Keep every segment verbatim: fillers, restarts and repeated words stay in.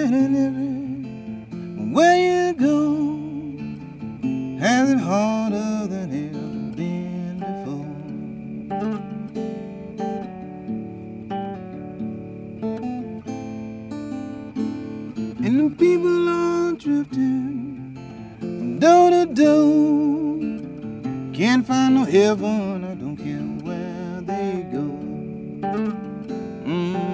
and everywhere you go has it harder than ever been before. And the people are drifting from door to door, can't find no heaven, I don't care where they go. Mm-hmm.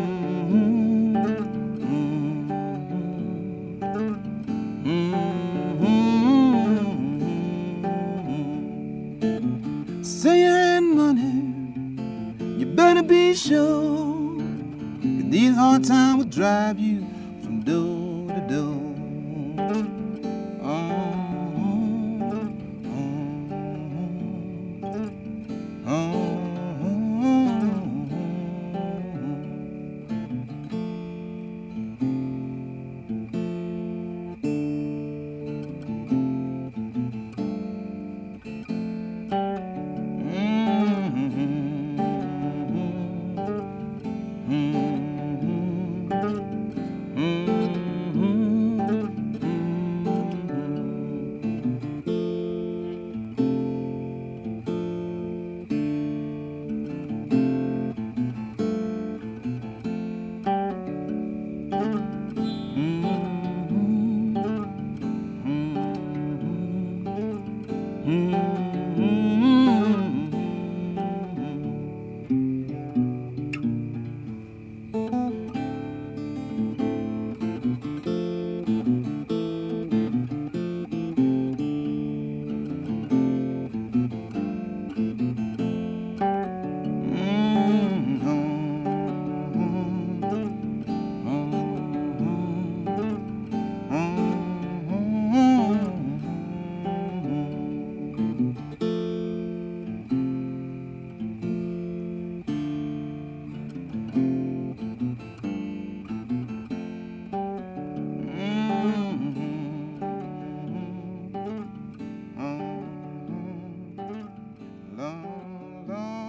Mm-hmm. Say you had money, you better be sure, 'cause these hard times will drive you from door to door. Long, long